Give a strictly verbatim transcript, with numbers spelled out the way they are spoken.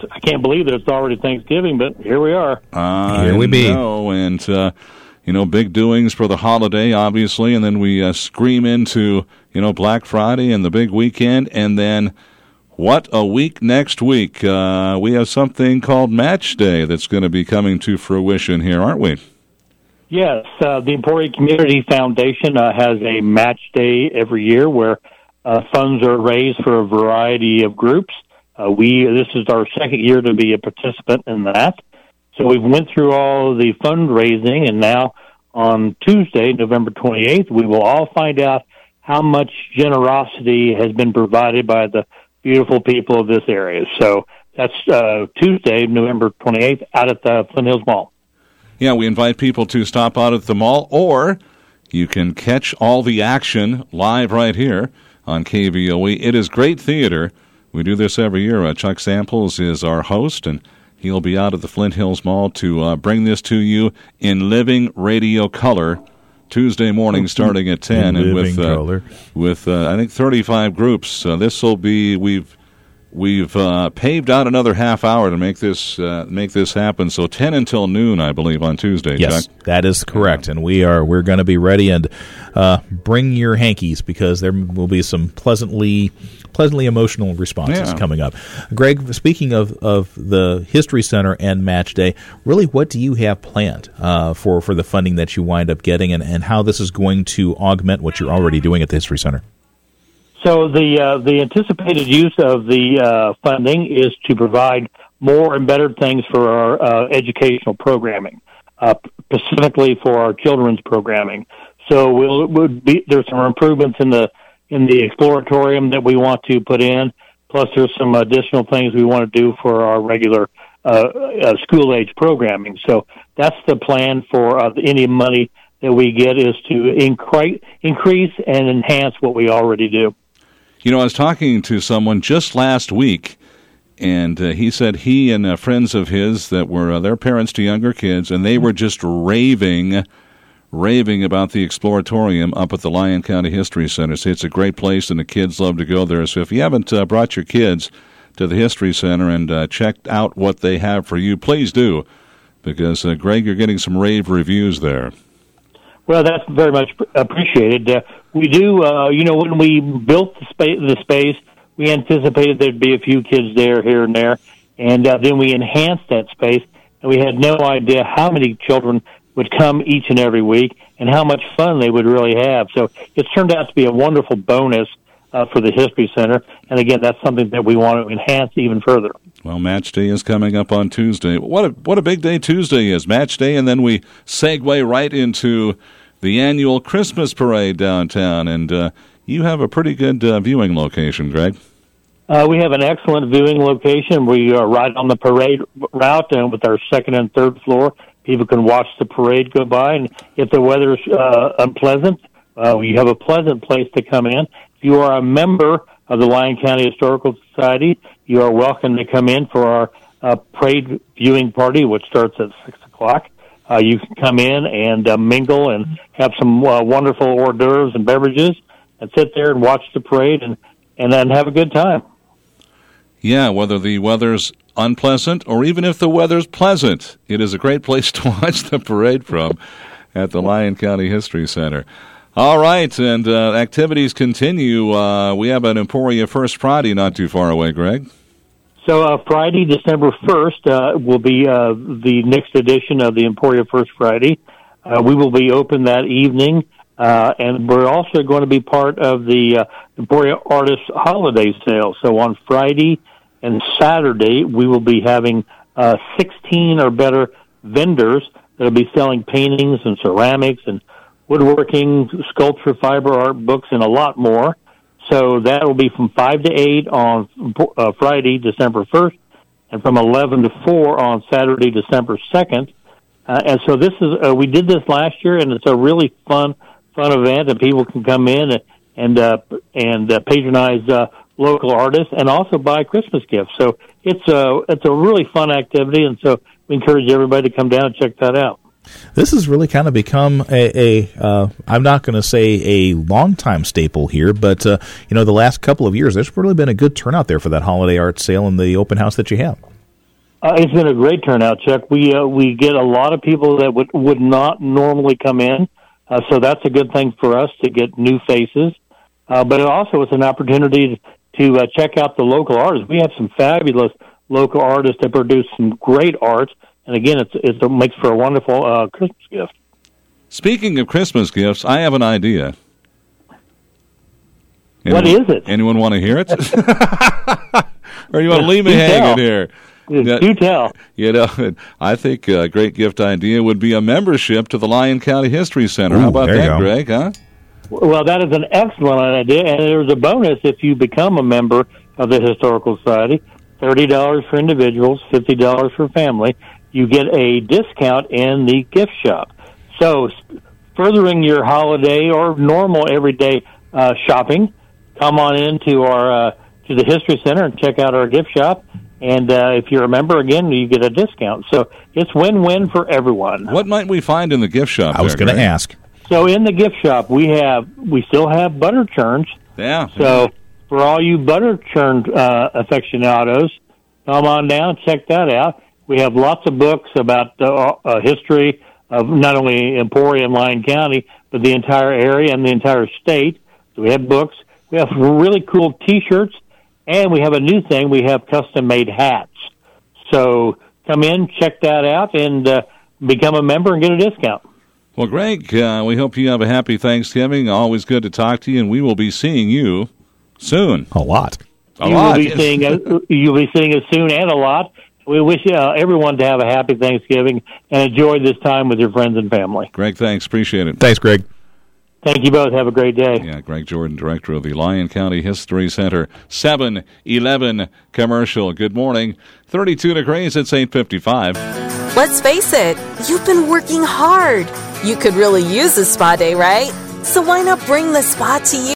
I can't believe that it's already Thanksgiving, but here we are. Uh, here we be. Know, and, uh, you know, big doings for the holiday, obviously, and then we uh, scream into, you know, Black Friday and the big weekend, and then what a week next week. Uh, we have something called Match Day that's going to be coming to fruition here, aren't we? Yes, uh, the Emporia Community Foundation uh, has a match day every year where uh, funds are raised for a variety of groups. Uh, we this is our second year to be a participant in that. So we've went through all the fundraising, and now on Tuesday, November twenty-eighth, we will all find out how much generosity has been provided by the beautiful people of this area. So that's uh, Tuesday, November twenty-eighth, out at the Flint Hills Mall. Yeah, we invite people to stop out at the mall, or you can catch all the action live right here on K V O E. It is great theater. We do this every year. Uh, Chuck Samples is our host, and he'll be out at the Flint Hills Mall to uh, bring this to you in living radio color Tuesday morning starting at ten. In and living with, uh, color. with uh, I think, thirty-five groups. Uh, this will be, we've... We've uh, paved out another half hour to make this uh, make this happen. So ten until noon, I believe, on Tuesday. Yes, Chuck? that is correct, and we are we're going to be ready. And uh, bring your hankies because there will be some pleasantly pleasantly emotional responses yeah. coming up. Greg, speaking of, of the History Center and Match Day, really, what do you have planned uh, for for the funding that you wind up getting, and, and how this is going to augment what you're already doing at the History Center? So the uh, the anticipated use of the uh, funding is to provide more and better things for our uh, educational programming, uh, specifically for our children's programming. So we'll, we'll be, there's some improvements in the in the exploratorium that we want to put in. Plus, there's some additional things we want to do for our regular uh, uh, school age programming. So that's the plan for uh, any money that we get is to incre- increase and enhance what we already do. You know, I was talking to someone just last week, and uh, he said he and uh, friends of his that were uh, their parents to younger kids, and they were just raving, raving about the Exploratorium up at the Lyon County History Center. So it's a great place, and the kids love to go there. So if you haven't uh, brought your kids to the History Center and uh, checked out what they have for you, please do, because, uh, Greg, you're getting some rave reviews there. Well, that's very much appreciated. Uh, we do, uh, you know, when we built the space, the space, we anticipated there'd be a few kids there, here and there, and uh, then we enhanced that space, and we had no idea how many children would come each and every week and how much fun they would really have. So it's turned out to be a wonderful bonus uh, for the History Center, and again, that's something that we want to enhance even further. Well, Match Day is coming up on Tuesday. What a what a big day Tuesday is, Match Day, and then we segue right into the annual Christmas parade downtown, and uh, you have a pretty good uh, viewing location, Greg. Uh, we have an excellent viewing location. We are right on the parade route, and with our second and third floor, people can watch the parade go by, and if the weather's uh, unpleasant, uh, you have a pleasant place to come in. If you are a member of the Lyon County Historical Society, you are welcome to come in for our uh, parade viewing party, which starts at six o'clock. Uh, you can come in and uh, mingle and have some uh, wonderful hors d'oeuvres and beverages and sit there and watch the parade and, and then have a good time. Yeah, whether the weather's unpleasant or even if the weather's pleasant, it is a great place to watch the parade from at the Lyon County History Center. All right, and uh, activities continue. Uh, we have an Emporia First Friday not too far away, Greg. So uh, Friday, December first, uh, will be uh, the next edition of the Emporia First Friday. Uh, we will be open that evening, uh, and we're also going to be part of the uh, Emporia Artists Holiday Sale. So on Friday and Saturday, we will be having uh, sixteen or better vendors that will be selling paintings and ceramics and woodworking, sculpture, fiber art, books, and a lot more. So that will be from five to eight on uh, Friday, December first, and from eleven to four on Saturday, December second. Uh, and so this is, uh, we did this last year, and it's a really fun, fun event, and people can come in and, and, uh, and uh, patronize uh, local artists and also buy Christmas gifts. So it's a, it's a really fun activity, and so we encourage everybody to come down and check that out. This has really kind of become a, a uh, I'm not going to say a long-time staple here, but, uh, you know, the last couple of years, there's really been a good turnout there for that holiday art sale and the open house that you have. Uh, it's been a great turnout, Chuck. We uh, we get a lot of people that would, would not normally come in, uh, so that's a good thing for us to get new faces. Uh, but it also is an opportunity to, to uh, check out the local artists. We have some fabulous local artists that produce some great art, and again, it's, it's, it makes for a wonderful uh, Christmas gift. Speaking of Christmas gifts, I have an idea. Anyone, what is it? Anyone want to hear it? Or you want to leave me Do hanging tell. here? Do tell. You know, I think a great gift idea would be a membership to the Lyon County History Center. Ooh, How about there you that, go. Greg, huh? Well, that is an excellent idea, and there's a bonus if you become a member of the Historical Society. thirty dollars for individuals, fifty dollars for family. You get a discount in the gift shop. So, furthering your holiday or normal everyday uh, shopping, come on into our uh, to the History Center and check out our gift shop. And uh, if you're a member, again, you get a discount. So it's win-win for everyone. What might we find in the gift shop? I was going to ask. So in the gift shop, we have we still have butter churns. Yeah. So for all you butter churn uh, aficionados, come on down, check that out. We have lots of books about the uh, uh, history of not only Emporia and Lyon County, but the entire area and the entire state. So we have books. We have really cool T-shirts, and we have a new thing. We have custom-made hats. So come in, check that out, and uh, become a member and get a discount. Well, Greg, uh, we hope you have a happy Thanksgiving. Always good to talk to you, and we will be seeing you soon. A lot. A you lot. Will be seeing us, you'll be seeing us soon and a lot. We wish uh, everyone to have a happy Thanksgiving and enjoy this time with your friends and family. Greg, thanks. Appreciate it. Thanks, Greg. Thank you both. Have a great day. Yeah, Greg Jordan, director of the Lyon County History Center, seven eleven commercial. Good morning. thirty-two degrees, it's eight fifty-five. Let's face it, you've been working hard. You could really use a spa day, right? So why not bring the spa to you?